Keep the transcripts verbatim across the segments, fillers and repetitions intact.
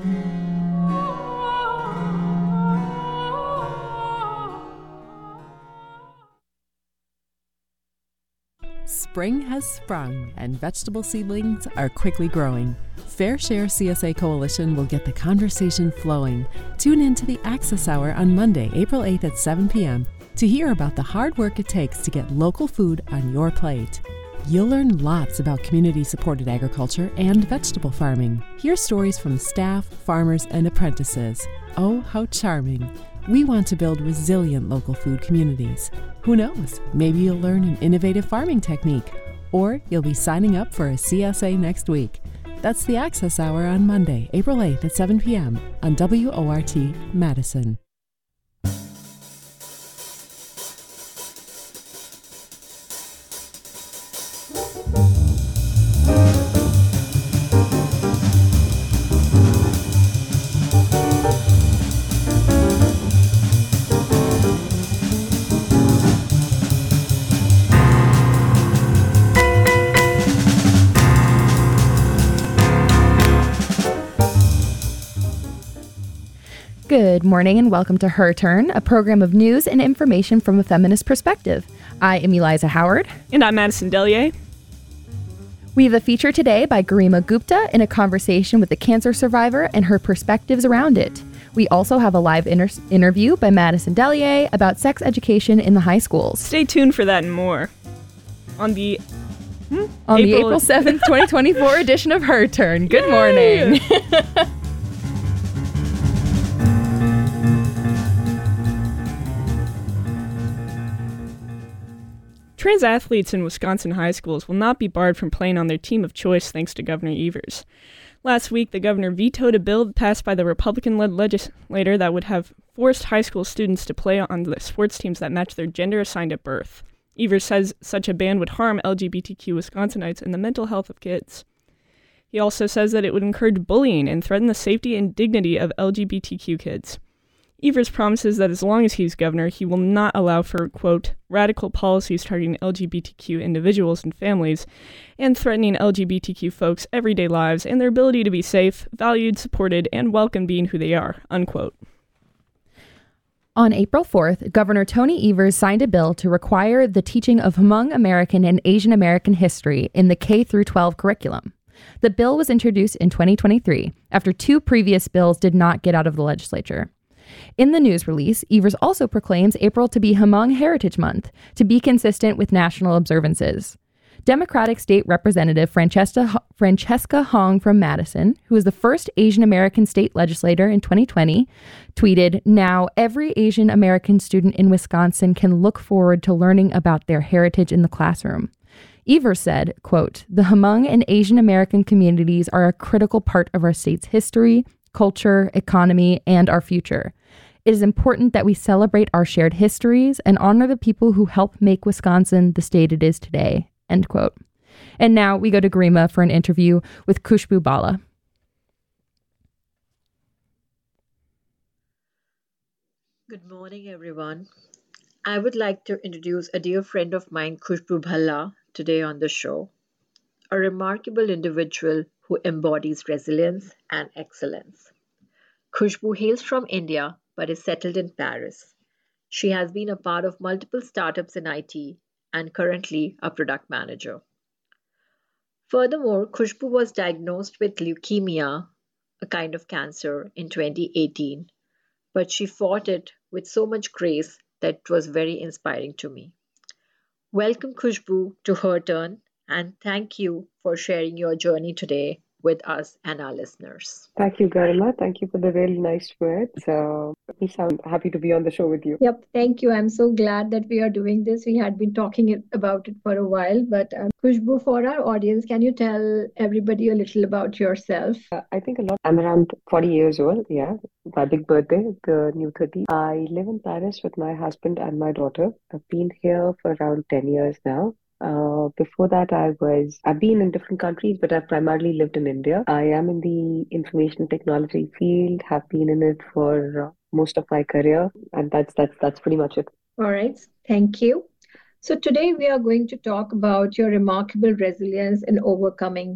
Spring has sprung, and vegetable seedlings are quickly growing. Fair Share C S A Coalition will get the conversation flowing. Tune in to the Access Hour on Monday, April eighth at seven p.m. to hear about the hard work it takes to get local food on your plate. You'll learn lots about community-supported agriculture and vegetable farming. Hear stories from staff, farmers, and apprentices. Oh, how charming. We want to build resilient local food communities. Who knows, maybe you'll learn an innovative farming technique, or you'll be signing up for a C S A next week. That's the Access Hour on Monday, April eighth at seven p.m. on W O R T Madison. Good morning and welcome to Her Turn, a program of news and information from a feminist perspective. I am Eliza Howard. And I'm Madison Delier. We have a feature today by Garima Gupta in a conversation with a cancer survivor and her perspectives around it. We also have a live inter- interview by Madison Delier about sex education in the high schools. Stay tuned for that and more. On the hmm? On April- the April seventh, twenty twenty-four edition of Her Turn. Good Yay! Morning. Trans athletes in Wisconsin high schools will not be barred from playing on their team of choice thanks to Governor Evers. Last week, the governor vetoed a bill passed by the Republican-led legislator that would have forced high school students to play on the sports teams that match their gender assigned at birth. Evers says such a ban would harm L G B T Q Wisconsinites and the mental health of kids. He also says that it would encourage bullying and threaten the safety and dignity of L G B T Q kids. Evers promises that as long as he's governor, he will not allow for, quote, radical policies targeting L G B T Q individuals and families and threatening L G B T Q folks' everyday lives and their ability to be safe, valued, supported, and welcome being who they are, unquote. On April fourth, Governor Tony Evers signed a bill to require the teaching of Hmong American and Asian American history in the K through twelve curriculum. The bill was introduced in twenty twenty-three after two previous bills did not get out of the legislature. In the news release, Evers also proclaims April to be Hmong Heritage Month, to be consistent with national observances. Democratic State Representative Francesca, Francesca Hong from Madison, who is the first Asian American state legislator in twenty twenty, tweeted, "Now every Asian American student in Wisconsin can look forward to learning about their heritage in the classroom." Evers said, quote, "The Hmong and Asian American communities are a critical part of our state's history, culture, economy, and our future. It is important that we celebrate our shared histories and honor the people who helped make Wisconsin the state it is today," end quote. And now we go to Garima for an interview with Khushbu Bala. Good morning, everyone. I would like to introduce a dear friend of mine, Khushbu Bala, today on the show. A remarkable individual who embodies resilience and excellence. Khushbu hails from India but is settled in Paris. She has been a part of multiple startups in I T and currently a product manager. Furthermore, Khushbu was diagnosed with leukemia, a kind of cancer, in twenty eighteen, but she fought it with so much grace that it was very inspiring to me. Welcome, Khushbu, to Her Turn, and thank you for sharing your journey today with us and our listeners. Thank you, Garima. Thank you for the really nice words. Uh, we sound happy to be on the show with you. Yep, thank you. I'm so glad that we are doing this. We had been talking it, about it for a while, but um, Khushbu, for our audience, can you tell everybody a little about yourself? Uh, I think a lot. I'm around forty years old, yeah. My big birthday, the new thirty. I live in Paris with my husband and my daughter. I've been here for around ten years now. Uh, before that, I was, I've been in different countries, but I've primarily lived in India. I am in the information technology field, have been in it for uh, most of my career, and that's, that's, that's pretty much it. All right. Thank you. So today we are going to talk about your remarkable resilience in overcoming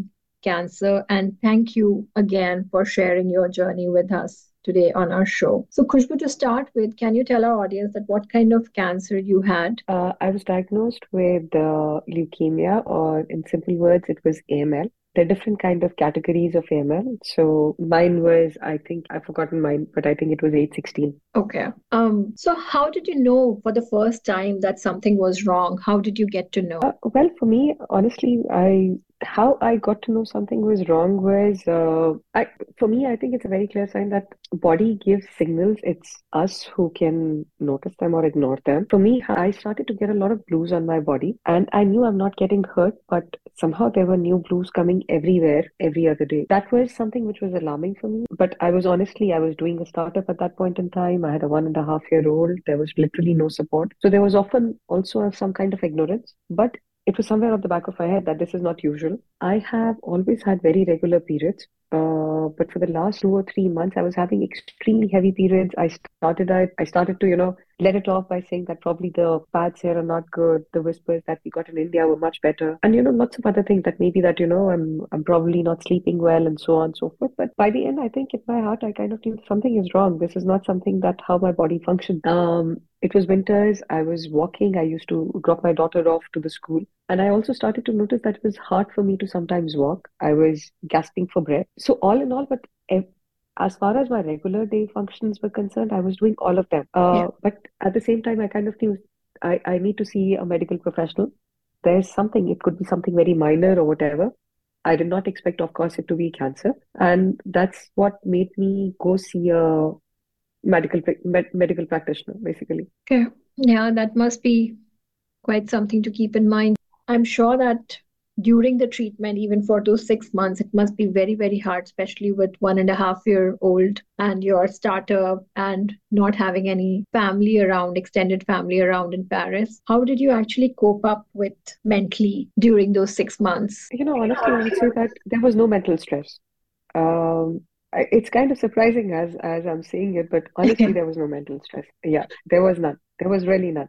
cancer. And thank you again for sharing your journey with us today on our show. So, Khushbu, to start with, can you tell our audience that what kind of cancer you had? Uh, I was diagnosed with uh, leukemia, or in simple words, it was A M L. There are different kind of categories of A M L. So mine was, I think, I've forgotten mine, but I think it was age sixteen. Okay. Um. So how did you know for the first time that something was wrong? How did you get to know? Uh, well, for me, honestly, I how I got to know something was wrong was, uh, I for me, I think it's a very clear sign that body gives signals. It's us who can notice them or ignore them. For me, I started to get a lot of blues on my body, and I knew I'm not getting hurt, but somehow there were new blues coming everywhere, every other day. That was something which was alarming for me. But I was honestly, I was doing a startup at that point in time. I had a one and a half year old. There was literally no support. So there was often also some kind of ignorance. But it was somewhere at the back of my head that this is not usual. I have always had very regular periods. Uh, but for the last two or three months, I was having extremely heavy periods. I started I, I started to, you know, let it off by saying that probably the pads here are not good. The whispers that we got in India were much better. And, you know, lots of other things that maybe that, you know, I'm I'm probably not sleeping well and so on and so forth. But by the end, I think in my heart, I kind of knew something is wrong. This is not something that how my body functions. Um, it was winters. I was walking. I used to drop my daughter off to the school. And I also started to notice that it was hard for me to sometimes walk. I was gasping for breath. So all in all, but ev- as far as my regular day functions were concerned, I was doing all of them. Uh, Yeah. but at the same time, I kind of knew I, I need to see a medical professional. There's something, it could be something very minor or whatever. I did not expect, of course, it to be cancer. And that's what made me go see a medical prac- med- medical practitioner, basically. Okay. Yeah, that must be quite something to keep in mind. I'm sure that during the treatment, even for those six months, it must be very, very hard, especially with one and a half year old and your startup and not having any family around, extended family around in Paris. How did you actually cope up with mentally during those six months? You know, honestly, I would say that there was no mental stress. Um, I- it's kind of surprising as as I'm saying it, but honestly, there was no mental stress. Yeah, there was none. There was really none.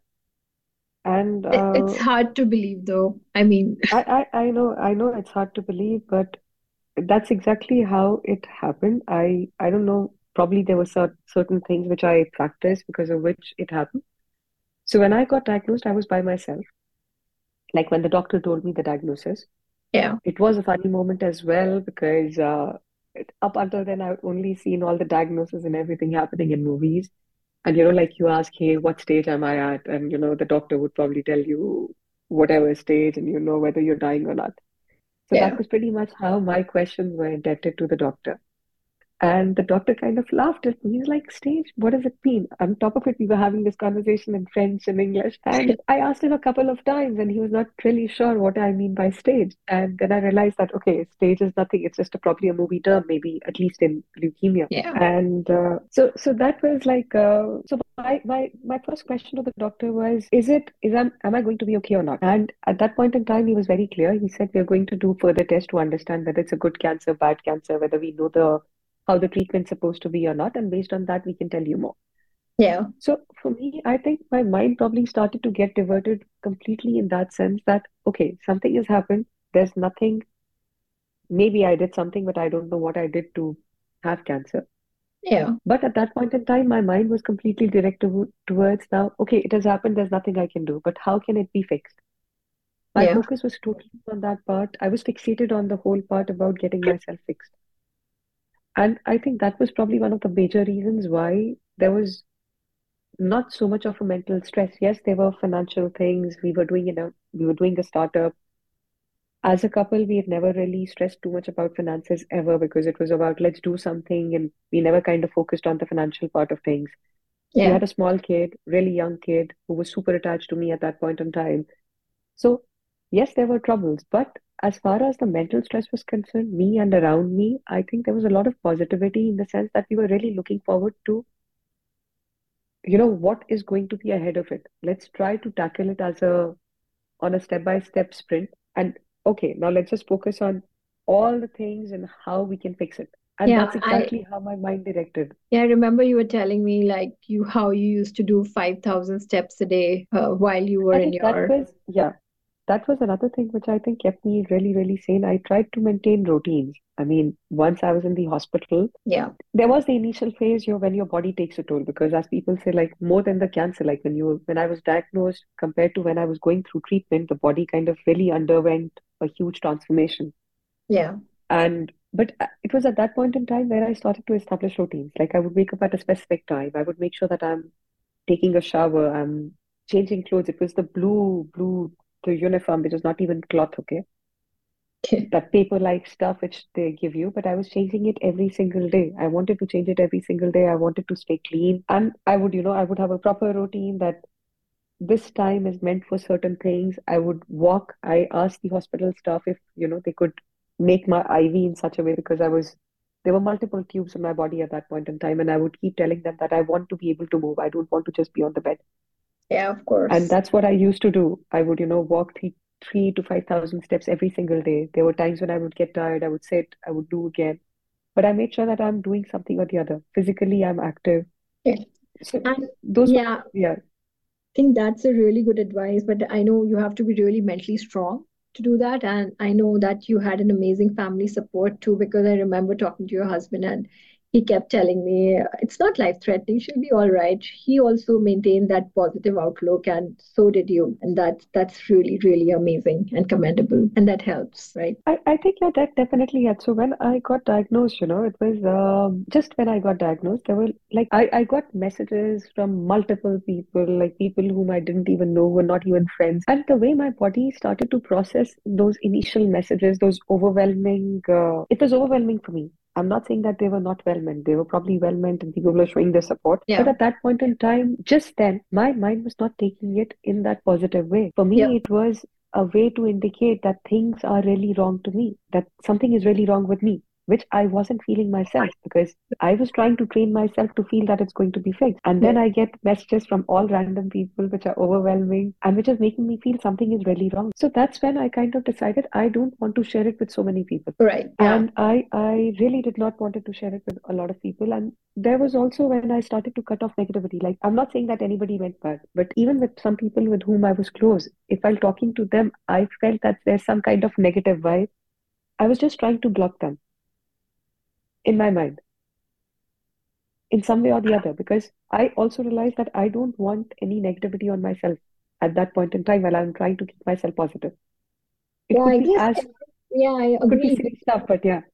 And It- uh, It's hard to believe, though. I mean, I, I I know I know it's hard to believe, but that's exactly how it happened. I I don't know. Probably there were cer certain things which I practiced because of which it happened. So when I got diagnosed, I was by myself. Like when the doctor told me the diagnosis, yeah, it was a funny moment as well because uh, it, up until then I've only seen all the diagnosis and everything happening in movies. And you know, like you ask, hey, what stage am I at? And you know, the doctor would probably tell you whatever stage, and you know whether you're dying or not. So yeah. that was pretty much how my questions were indebted to the doctor. And the doctor kind of laughed at me. He's like, Stage, what does it mean? On top of it, we were having this conversation in French and English. And I asked him a couple of times, and he was not really sure what I mean by stage. And then I realized that, okay, stage is nothing. It's just a, probably a movie term, maybe at least in leukemia. Yeah. And uh, so so that was like, uh, so my, my, my first question to the doctor was, is it, is am, am I going to be okay or not? And at that point in time, he was very clear. He said, we're going to do further tests to understand whether it's a good cancer, bad cancer, whether we know the how the treatment's supposed to be or not, and based on that, we can tell you more. Yeah. So for me, I think my mind probably started to get diverted completely in that sense that, okay, something has happened. There's nothing, maybe I did something, but I don't know what I did to have cancer. Yeah. But at that point in time, my mind was completely directed towards now, okay, it has happened. There's nothing I can do, but how can it be fixed? My Yeah. focus was totally on that part. I was fixated on the whole part about getting myself fixed. And I think that was probably one of the major reasons why there was not so much of a mental stress. Yes, there were financial things. We were doing it. We were doing a startup. As a couple, we had never really stressed too much about finances ever because it was about let's do something, and we never kind of focused on the financial part of things. We Yeah. had a small kid, really young kid, who was super attached to me at that point in time. So, yes, there were troubles, but as far as the mental stress was concerned, me and around me, I think there was a lot of positivity in the sense that we were really looking forward to, you know, what is going to be ahead of it. Let's try to tackle it as a on a step-by-step sprint. And okay, now let's just focus on all the things and how we can fix it. And Yeah. that's I exactly how my mind directed. yeah, I remember you were telling me like you how you used to do five thousand steps a day uh, while you were I in think that your was, yeah. that was another thing which I think kept me really, really sane. I tried to maintain routines. I mean, once I was in the hospital, Yeah. there was the initial phase, you know, when your body takes a toll, because as people say, like more than the cancer, like when you when I was diagnosed compared to when I was going through treatment, the body kind of really underwent a huge transformation. Yeah. And but uh, it was at that point in time where I started to establish routines. Like I would wake up at a specific time. I would make sure that I'm taking a shower, I'm changing clothes. It was the blue, blue, the uniform, which was not even cloth, okay? That paper-like stuff which they give you, but I was changing it every single day. I wanted to change it every single day. I wanted to stay clean. And I would, you know, I would have a proper routine that this time is meant for certain things. I would walk. I asked the hospital staff if, you know, they could make my I V in such a way because I was, there were multiple tubes in my body at that point in time. And I would keep telling them that I want to be able to move. I don't want to just be on the bed. Yeah, of And course. that's what I used to do. I would, you know, walk three, three to five thousand steps every single day. There were times when I would get tired, I would sit, I would do again. But I made sure that I'm doing something or the other. Physically, I'm active. Yeah. So And those were, yeah, yeah, think that's a really good advice, but I know you have to be really mentally strong to do that. And I know that you had an amazing family support too, because I remember talking to your husband and he kept telling me it's not life threatening, she'll be all right. He also maintained that positive outlook, and so did you. And that's that's really, really amazing and commendable. And that helps, right? I, I think yeah, that definitely had. So when I got diagnosed, you know, it was um, just when I got diagnosed, there were like I, I got messages from multiple people, like people whom I didn't even know, were not even friends. And the way my body started to process those initial messages, those overwhelming, uh, it was overwhelming for me. I'm not saying that they were not well meant. They were probably well meant and people were showing their support. But Yeah. at that point in time, just then, my mind was not taking it in that positive way. For Yeah. me, it was a way to indicate that things are really wrong to me, that something is really wrong with me, which I wasn't feeling myself because I was trying to train myself to feel that it's going to be fixed. And then Yeah. I get messages from all random people which are overwhelming and which is making me feel something is really wrong. So that's when I kind of decided I don't want to share it with so many people. Right. Yeah. And I, I really did not wanted to share it with a lot of people. And there was also when I started to cut off negativity. Like, I'm not saying that anybody went bad, but even with some people with whom I was close, if while talking to them, I felt that there's some kind of negative vibe, I was just trying to block them in my mind in some way or the other, because I also realized that I don't want any negativity on myself at that point in time while I'm trying to keep myself positive. It Yeah, could I be guess, as, yeah, I it could be agree. silly stuff, but yeah.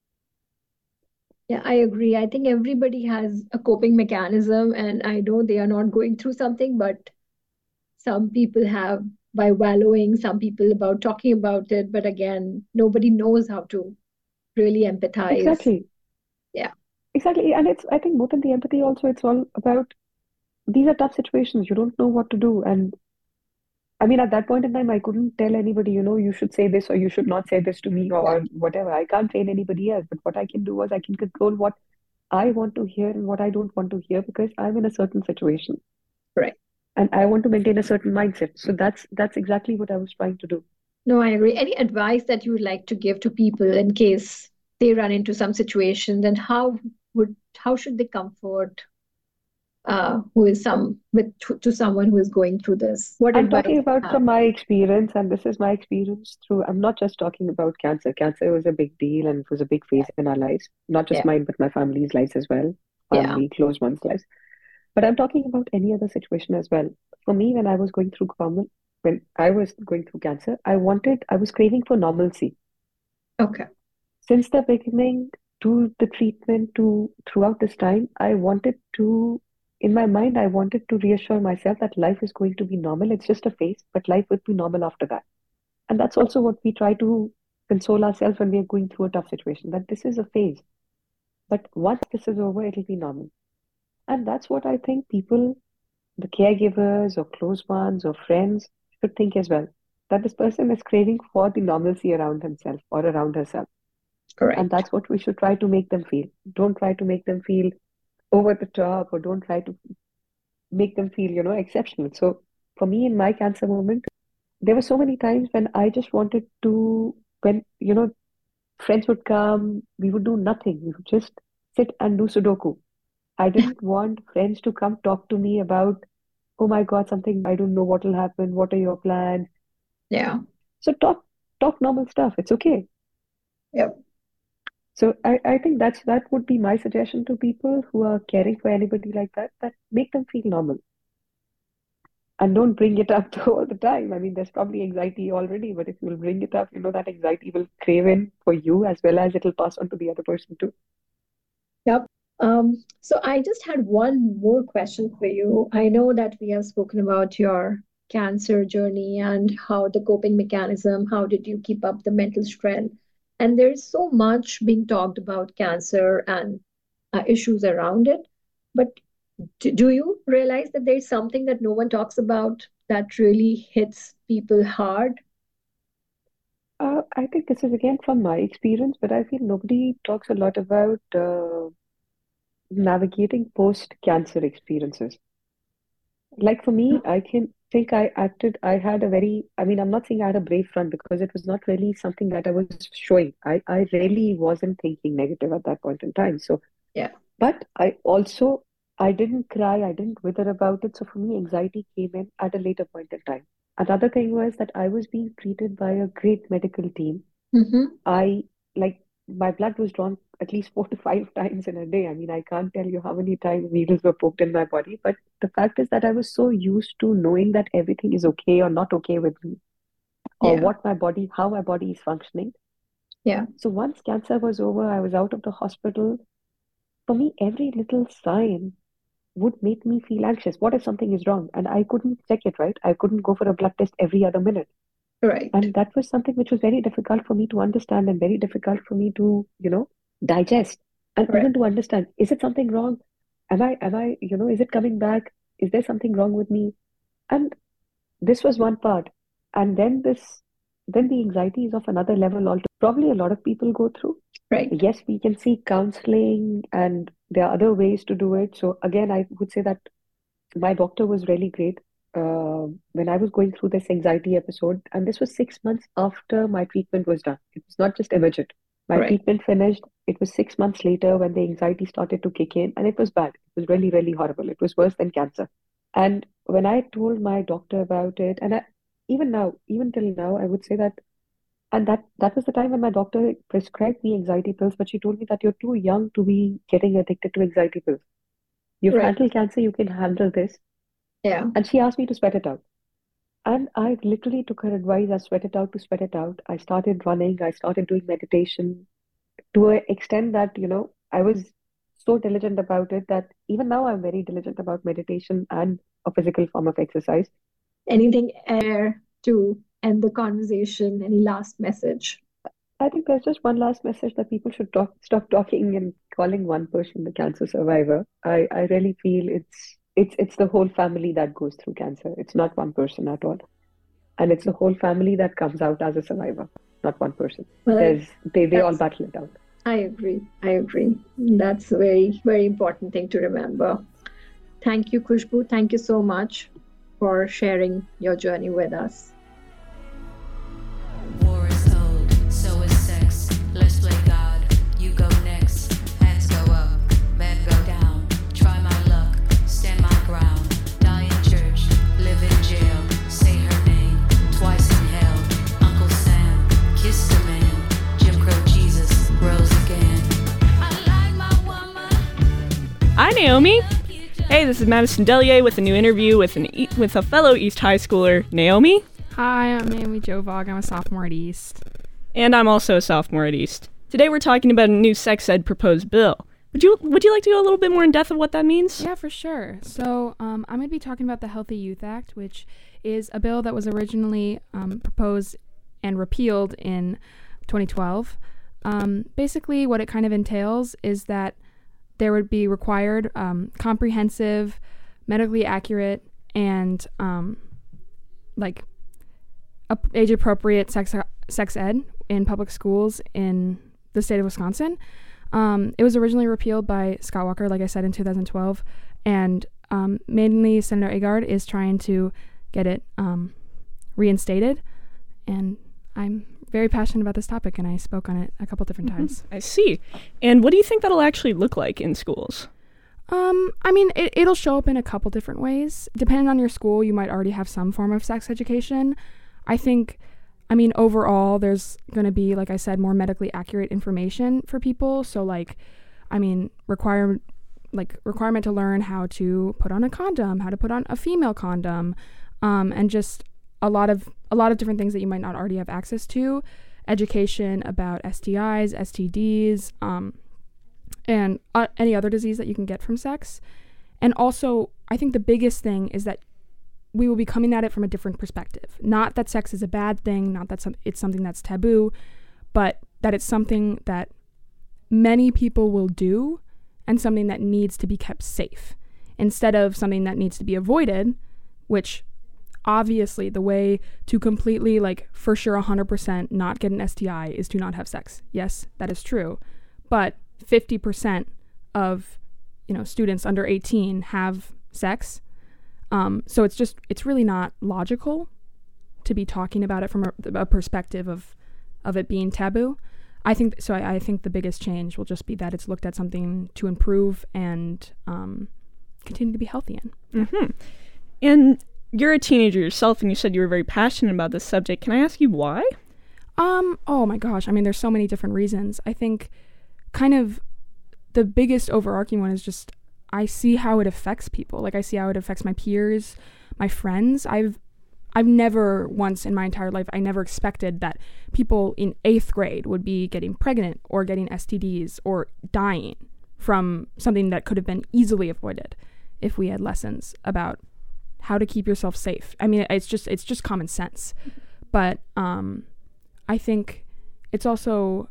Yeah, I agree. I think everybody has a coping mechanism, and I know they are not going through something, but some people have by wallowing, some people about talking about it. But again, nobody knows how to really empathize. Exactly. Yeah. Exactly. And it's, I think more than the empathy also, it's all about these are tough situations. You don't know what to do. And I mean, at that point in time, I couldn't tell anybody, you know, you should say this or you should not say this to me Yeah. or whatever. I can't train anybody else. But what I can do was I can control what I want to hear and what I don't want to hear because I'm in a certain situation Right. and I want to maintain a certain mindset. So that's that's exactly what I was trying to do. No, I agree. Any advice that you would like to give to people in case they run into some situation, then how would how should they comfort uh who is some with to, to someone who is going through this? What I'm advice talking do you about have? from my experience, and this is my experience through, I'm not just talking about cancer. Cancer was a big deal and it was a big phase in our lives, not just Yeah. mine, but my family's lives as well, Yeah. family, close ones' lives. But I'm talking about any other situation as well. For me, when I was going through common, when I was going through cancer, I wanted, I was craving for normalcy. Okay. Since the beginning to the treatment to throughout this time, I wanted to, in my mind, I wanted to reassure myself that life is going to be normal. It's just a phase, but life would be normal after that. And that's also what we try to console ourselves when we are going through a tough situation, that this is a phase. But once this is over, it'll be normal. And that's what I think people, the caregivers or close ones or friends should think as well. That this person is craving for the normalcy around himself or around herself. And Correct. that's what we should try to make them feel. Don't try to make them feel over the top or don't try to make them feel, you know, exceptional. So for me in my cancer moment, there were so many times when I just wanted to, when, you know, friends would come, we would do nothing. We would just sit and do Sudoku. I didn't want friends to come talk to me about, oh my God, something, I don't know what will happen. What are your plans? Yeah. So talk talk normal stuff. It's okay. Yep. So I, I think that's that would be my suggestion to people who are caring for anybody like that, that make them feel normal. And don't bring it up all the time. I mean, there's probably anxiety already, but if you'll bring it up, you know that anxiety will crave in for you as well as it'll pass on to the other person too. Yep. Um, so I just had one more question for you. I know that we have spoken about your cancer journey and how the coping mechanism, how did you keep up the mental strength? And there's so much being talked about cancer and uh, issues around it. But do, do you realize that there's something that no one talks about that really hits people hard? Uh, I think this is again from my experience, but I feel nobody talks a lot about uh, navigating post-cancer experiences. Like for me, I can think I acted, I had a very, I mean, I'm not saying I had a brave front because it was not really something that I was showing. I, I really wasn't thinking negative at that point in time. So, Yeah. but I also, I didn't cry, I didn't wither about it. So for me, anxiety came in at a later point in time. Another thing was that I was being treated by a great medical team. Mm-hmm. I like my blood was drawn at least four to five times in a day. I mean, I can't tell you how many times needles were poked in my body, but the fact is that I was so used to knowing that everything is okay or not okay with me, or Yeah. what my body, how my body is functioning. Yeah. So once cancer was over, I was out of the hospital. For me, every little sign would make me feel anxious. What if something is wrong? And I couldn't check it, right? I couldn't go for a blood test every other minute. Right. And that was something which was very difficult for me to understand and very difficult for me to, you know, digest and Correct. even to understand. Is it something wrong? Am I, am I, you know, is it coming back? Is there something wrong with me? And this was one part. And then this, then the anxiety is of another level altogether. Probably a lot of people go through. Right. Yes, we can seek counseling and there are other ways to do it. So again, I would say that my doctor was really great. Uh, when I was going through this anxiety episode, and this was six months after my treatment was done. It was not just immediate. My Right. treatment finished. It was six months later when the anxiety started to kick in, and it was bad. It was really, really horrible. It was worse than cancer. And when I told my doctor about it, and I, even now, even till now, I would say that, and that that was the time when my doctor prescribed me anxiety pills, but she told me that you're too young to be getting addicted to anxiety pills. You've Right. handled cancer, you can handle this. Yeah. And she asked me to sweat it out. And I literally took her advice. I sweat it out to sweat it out. I started running. I started doing meditation to an extent that, you know, I was so diligent about it that even now I'm very diligent about meditation and a physical form of exercise. Anything air to end the conversation? Any last message? I think there's just one last message that people should talk, stop talking and calling one person the cancer survivor. I, I really feel it's it's it's the whole family that goes through cancer. It's not one person at all. And it's the whole family that comes out as a survivor, not one person. Well, There's they, they all that's- battle it out. I agree. I agree. That's a very, very important thing to remember. Thank you, Khushbu. Thank you so much for sharing your journey with us. War is old, so is sex. Let's play God. You go next. Hands go up, men go down. Try my luck, stand my ground. Die in church, live in jail. Say her name twice in hell. Uncle Sam, kiss the man. Jim Crow Jesus rose again. I like my woman. Hi, Naomi. Hey, this is Madison Delier with a new interview with an e- with a fellow East High schooler, Naomi. Hi, I'm Naomi Jovog. I'm a sophomore at East. And I'm also a sophomore at East. Today we're talking about a new sex ed proposed bill. Would you would you like to go a little bit more in depth of what that means? Yeah, for sure. So um, I'm going to be talking about the Healthy Youth Act, which is a bill that was originally um, proposed and repealed in twenty twelve. Um, basically, what it kind of entails is that there would be required um, comprehensive, medically accurate, and um, like ap- age-appropriate sex sex ed in public schools in the state of Wisconsin. Um, it was originally repealed by Scott Walker, like I said, in two thousand twelve, and um, mainly Senator Agard is trying to get it um, reinstated, and I'm very passionate about this topic, and I spoke on it a couple different Mm-hmm. times. I see. And what do you think that'll actually look like in schools? Um, I mean, it, it'll show up in a couple different ways. Depending on your school, you might already have some form of sex education. I think, I mean, overall, there's going to be, like I said, more medically accurate information for people. So, like, I mean, require, like, requirement to learn how to put on a condom, how to put on a female condom, um, and just a lot of a lot of different things that you might not already have access to. Education about S T Is, S T Ds, um, and uh, any other disease that you can get from sex. And also, I think the biggest thing is that we will be coming at it from a different perspective. Not that sex is a bad thing, not that some, it's something that's taboo, but that it's something that many people will do and something that needs to be kept safe instead of something that needs to be avoided, which obviously the way to completely, like, for sure one hundred percent not get an S T I is to not have sex. Yes, that is true. But fifty percent of, you know, students under eighteen have sex. Um, so it's just, it's really not logical to be talking about it from a, a perspective of, of it being taboo. I think, so I, I think the biggest change will just be that it's looked at something to improve and um, continue to be healthy in. Mm-hmm. And you're a teenager yourself, and you said you were very passionate about this subject. Can I ask you why? Um, oh my gosh. I mean, there's so many different reasons. I think kind of the biggest overarching one is just I see how it affects people. Like, I see how it affects my peers, my friends. I've I've never once in my entire life, I never expected that people in eighth grade would be getting pregnant or getting S T Ds or dying from something that could have been easily avoided if we had lessons about how to keep yourself safe. I mean, it's just it's just common sense. But um, I think it's also,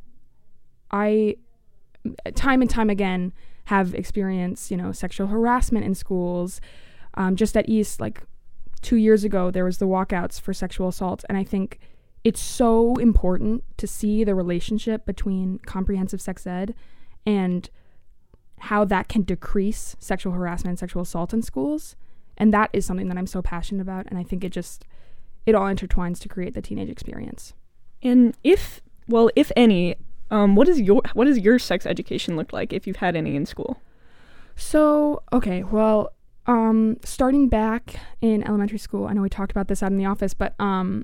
I, time and time again, have experienced, you know, sexual harassment in schools. Um, just at East, like two years ago, there was the walkouts for sexual assault. And I think it's so important to see the relationship between comprehensive sex ed and how that can decrease sexual harassment and sexual assault in schools. And that is something that I'm so passionate about. And I think it just, it all intertwines to create the teenage experience. And if, well, if any, um, what is your, what does your sex education look like if you've had any in school? So, okay, well, um, starting back in elementary school, I know we talked about this out in the office, but um,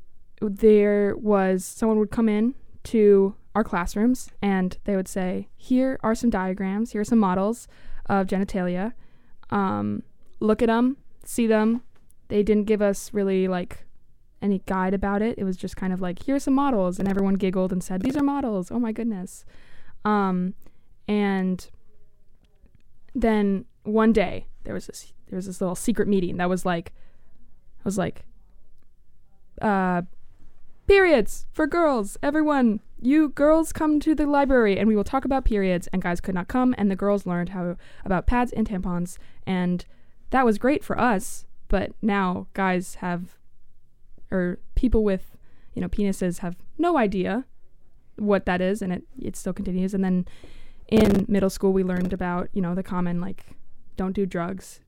there was, someone would come in to our classrooms and they would say, here are some diagrams, here are some models of genitalia. Um, look at them, see them. They didn't give us really like any guide about it. It was just kind of like, here's some models, and everyone giggled and said, these are models. Oh my goodness. Um, and then one day there was this there was this little secret meeting that was like, I was like, uh, periods for girls. Everyone, you girls come to the library and we will talk about periods. And guys could not come, and the girls learned how about pads and tampons, and that was great for us. But now guys have, or people with, you know, penises have no idea what that is, and it, it still continues. And then in middle school, we learned about, you know, the common, like, don't do drugs,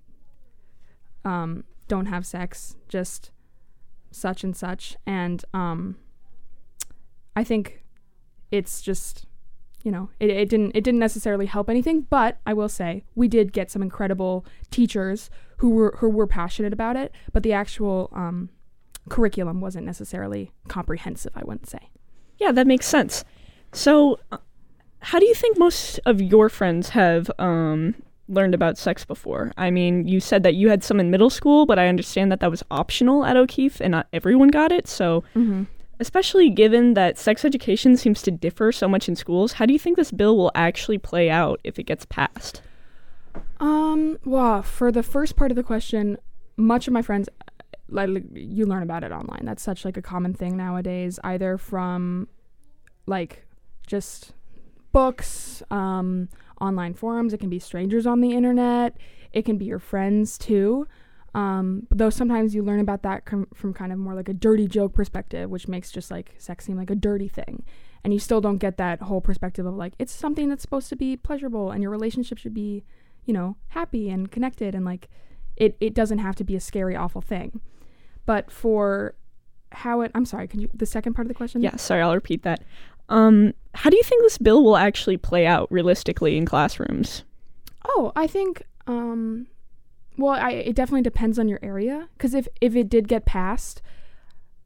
um, don't have sex, just such and such. And um, I think it's just, you know, it, it didn't it didn't necessarily help anything, but I will say we did get some incredible teachers who were who were passionate about it, but the actual um, curriculum wasn't necessarily comprehensive, I wouldn't say. Yeah, that makes sense. So, uh, how do you think most of your friends have um, learned about sex before? I mean, you said that you had some in middle school, but I understand that that was optional at O'Keefe and not everyone got it. So, mm-hmm. especially given that sex education seems to differ so much in schools, how do you think this bill will actually play out if it gets passed? Um, well, for the first part of the question, much of my friends, like, you learn about it online. That's such like a common thing nowadays, either from like just books, um, online forums. It can be strangers on the internet. It can be your friends too. Um, though sometimes you learn about that com- from kind of more like a dirty joke perspective, which makes just like sex seem like a dirty thing. And you still don't get that whole perspective of like, it's something that's supposed to be pleasurable and your relationship should be, you know, happy and connected, and like it, it doesn't have to be a scary, awful thing. But for how it, I'm sorry, can you, the second part of the question? Yeah, sorry, I'll repeat that. Um, how do you think this bill will actually play out realistically in classrooms? Oh, I think, um, well, I, it definitely depends on your area. Because if, if it did get passed,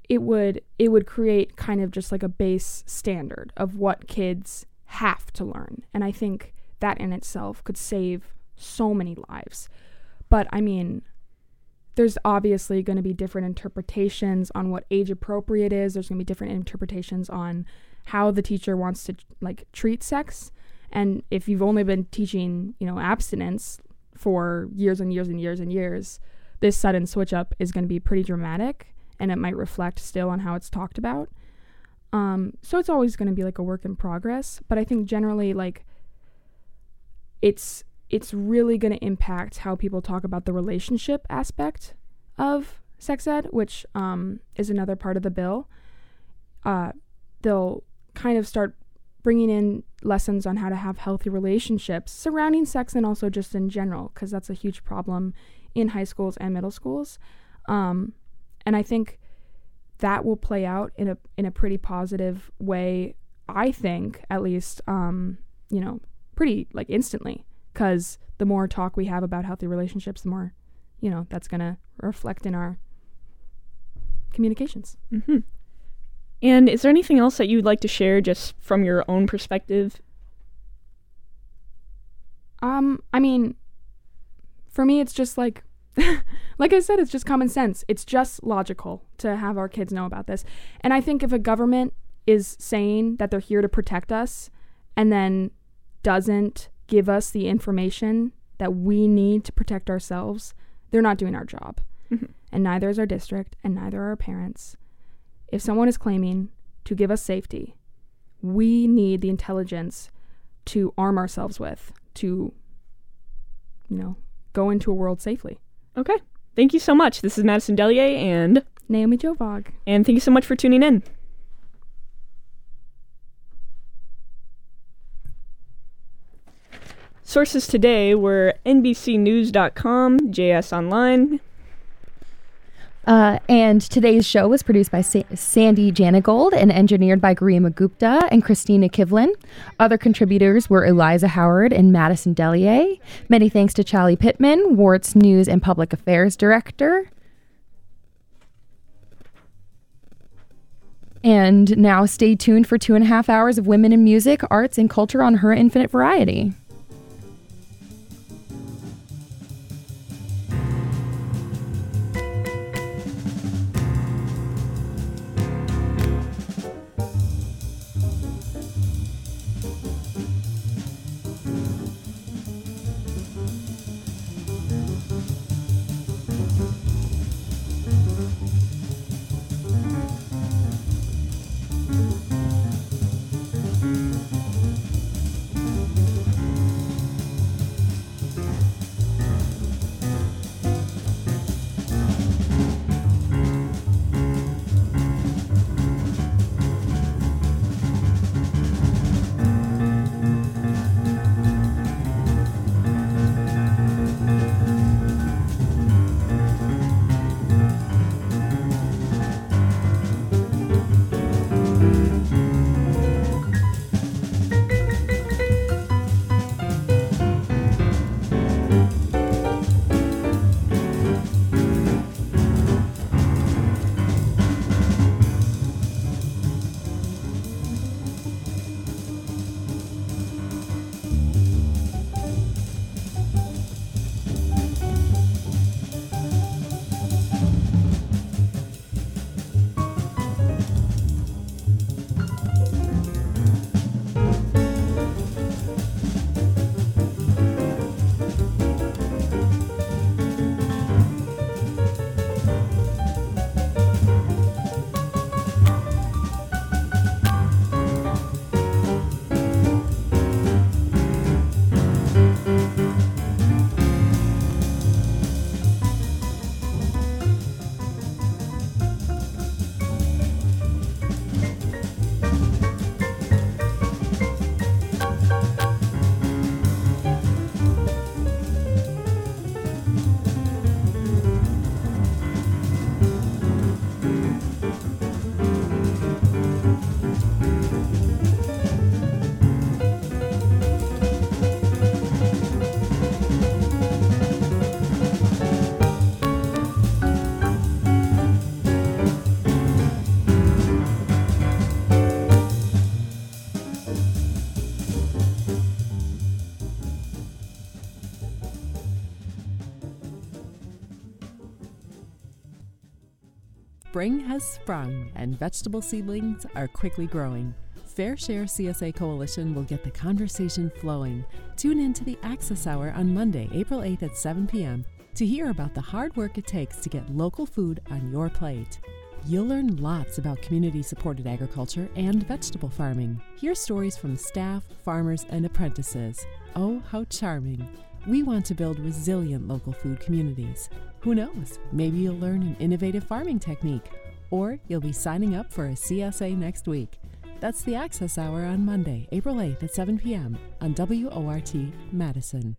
it would it would create kind of just like a base standard of what kids have to learn. And I think that in itself could save so many lives. But I mean, there's obviously going to be different interpretations on what age appropriate is. There's going to be different interpretations on how the teacher wants to like treat sex. And if you've only been teaching, you know, abstinence for years and years and years and years, this sudden switch up is going to be pretty dramatic, and it might reflect still on how it's talked about. Um, so it's always going to be like a work in progress. But I think generally, like, it's it's really going to impact how people talk about the relationship aspect of sex ed, which um, is another part of the bill. Uh, they'll kind of start bringing in lessons on how to have healthy relationships surrounding sex and also just in general, because that's a huge problem in high schools and middle schools. Um, and I think that will play out in a in a pretty positive way, I think, at least, um, you know, pretty like instantly, because the more talk we have about healthy relationships, the more, you know, that's going to reflect in our communications. Mm-hmm. And is there anything else that you'd like to share just from your own perspective? Um, I mean, for me, it's just like, like I said, it's just common sense. It's just logical to have our kids know about this. And I think if a government is saying that they're here to protect us and then doesn't give us the information that we need to protect ourselves, they're not doing our job. Mm-hmm. And neither is our district, and neither are our parents. If someone is claiming to give us safety, we need the intelligence to arm ourselves with to, you know, go into a world safely. Okay. Thank you so much. This is Madison Delier and Naomi Jovog. And thank you so much for tuning in. Sources today were N B C News dot com, J S Online. Uh, and today's show was produced by Sa- Sandy Janagold and engineered by Garima Gupta and Christina Kivlin. Other contributors were Eliza Howard and Madison Delier. Many thanks to Charlie Pittman, Wart's News and Public Affairs Director. And now stay tuned for two and a half hours of women in music, arts, and culture on Her Infinite Variety. Spring has sprung and vegetable seedlings are quickly growing. Fair Share C S A Coalition will get the conversation flowing. Tune in to the Access Hour on Monday, April eighth at seven p.m. to hear about the hard work it takes to get local food on your plate. You'll learn lots about community-supported agriculture and vegetable farming. Hear stories from staff, farmers, and apprentices. Oh, how charming. We want to build resilient local food communities. Who knows, maybe you'll learn an innovative farming technique, or you'll be signing up for a C S A next week. That's the Access Hour on Monday, April eighth at seven p.m. on W O R T Madison.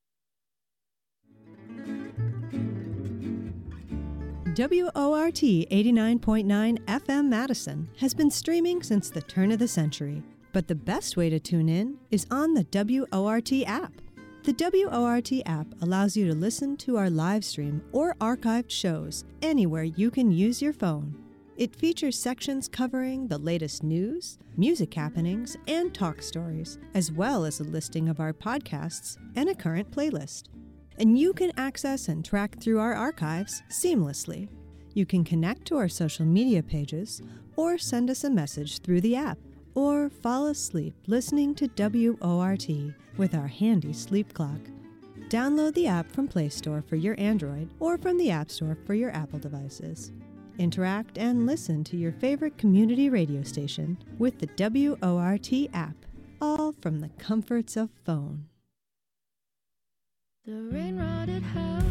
W O R T eighty-nine point nine F M Madison has been streaming since the turn of the century, but the best way to tune in is on the W O R T app. The W O R T app allows you to listen to our live stream or archived shows anywhere you can use your phone. It features sections covering the latest news, music happenings, and talk stories, as well as a listing of our podcasts and a current playlist. And you can access and track through our archives seamlessly. You can connect to our social media pages or send us a message through the app, or fall asleep listening to W O R T with our handy sleep clock. Download the app from Play Store for your Android or from the App Store for your Apple devices. Interact and listen to your favorite community radio station with the W O R T app, all from the comforts of phone. The rain-rotted house